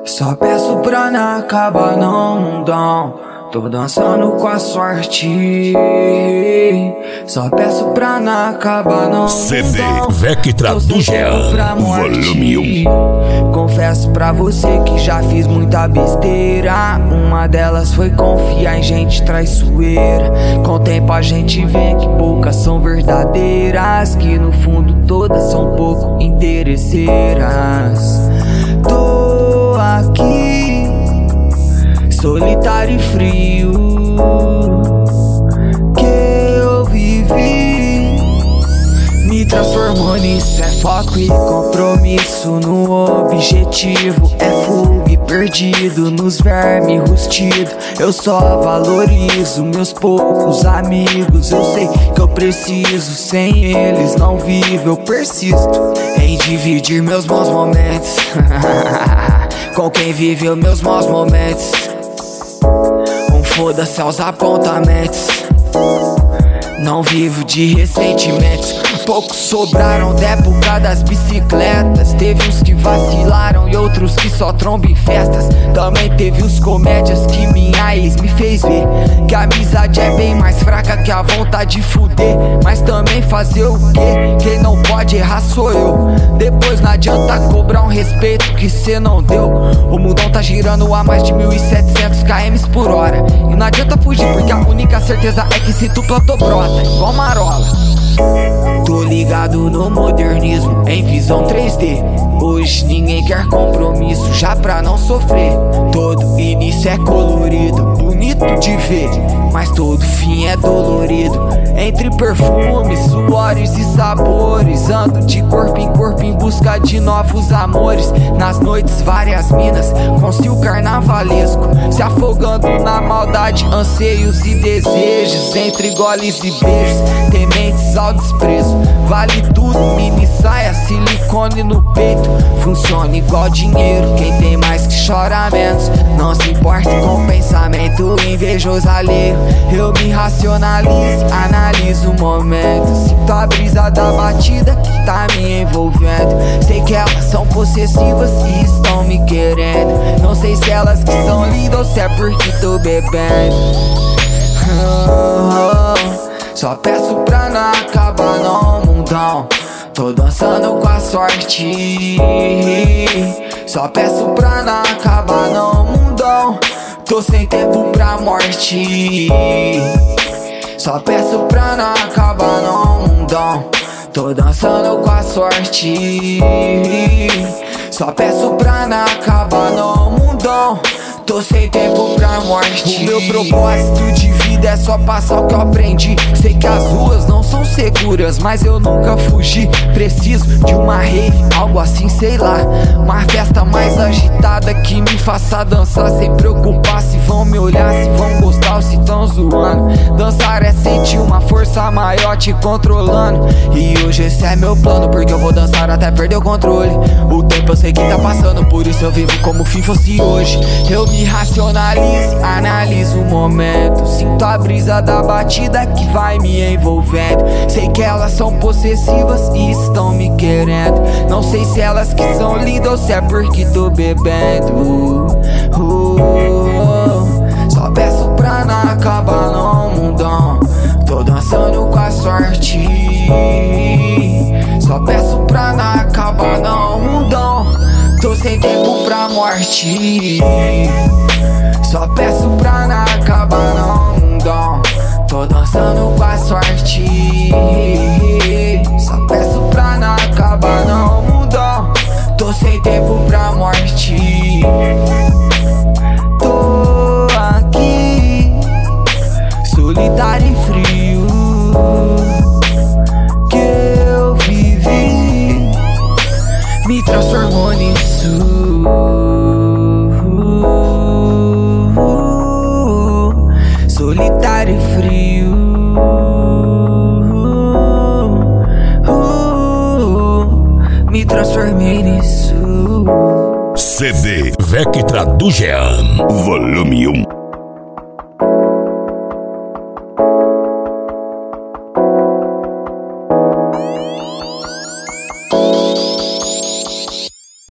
Só peço pra não acabar não, mundão. Tô dançando com a sorte. Só peço pra não acabar não, CD mundão. Vectra do Jean, volume 1. Confesso pra você que já fiz muita besteira. Uma delas foi confiar em gente traiçoeira. Com o tempo a gente vê que poucas são verdadeiras, que no fundo todas são pouco interesseiras. Tô aqui, solitário e frio, que eu vivi me transformou nisso. É foco e compromisso no objetivo. É fuga e perdido nos vermes rustidos. Eu só valorizo meus poucos amigos. Eu sei que eu preciso, sem eles não vivo. Eu persisto em dividir meus bons momentos com quem viveu meus maus momentos. Foda-se aos apontamentos, não vivo de ressentimentos. Poucos sobraram da época das bicicletas. Teve uns que vacilaram e outros que só trombam em festas. Também teve os comédias que minha ex me fez ver que a amizade é bem mais fraca que a vontade de fuder. Mas também fazer o quê? Quem não pode errar sou eu. Depois não adianta cobrar um respeito que cê não deu. O mundão tá girando a mais de 1.700 km por hora. E não adianta fugir porque a única certeza é que se tu plantou brota, igual marola. Tô ligado no modernismo, em visão 3D. Hoje ninguém quer compromisso, já pra não sofrer. Todo início é colorido, bonito de ver, mas todo fim é dolorido. Entre perfumes, suores e sabores, ando de corpo em corpo em busca de novos amores. Nas noites várias minas, com stile carnavalesco, se afogando na maldade, anseios e desejos. Entre goles e beijos, tementes ao desprezo. Vale tudo, mini saia, silicone no peito. Funciona igual dinheiro, quem tem mais que chora menos. Não se importa com o pensamento invejoso alheio. Eu me racionalizo, analiso o momento. Sinto a brisa da batida que tá me envolvendo. Sei que elas são possessivas e estão me querendo. Não sei se elas que são lindas ou se é porque tô bebendo. Só peço pra não acabar não, mundão. Tô dançando com a sorte. Só peço pra não acabar não, mundão. Tô sem tempo pra morte. Só peço pra não acabar não, mundão. Tô dançando com a sorte. Só peço pra não acabar não, mundão. Tô sem tempo pra morte. O meu propósito de vida é só passar o que eu aprendi. Sei que as ruas não são seguras, mas eu nunca fugi. Preciso de uma rave, algo assim, sei lá. Uma festa mais agitada que me faça dançar sem preocupar se vão me olhar, se vão gostar ou se tão zoando. Dançar é sentir uma força maior te controlando. E hoje esse é meu plano, porque eu vou dançar até perder o controle. O tempo eu sei que tá passando, por isso eu vivo como se fosse hoje. Eu me racionalizo, analiso o momento. Sinto a brisa da batida que vai me envolvendo. Sei que elas são possessivas e estão me querendo. Não sei se elas que são lindas ou se é porque tô bebendo. Só peço pra não acabar não, mundão. Tô dançando com a sorte. Só peço pra não acabar não, mundão. Tô sem tempo pra morte. Só peço pra não acabar não, mundão. Tô dançando com a sorte. Só peço pra não acabar não, mundão. Tô sem tempo pra morte. Tô aqui, solitário e frio, que eu vivi me transformou nisso. Solitário e frio, me transformei nisso. CD Vectra do Jean, volume 1.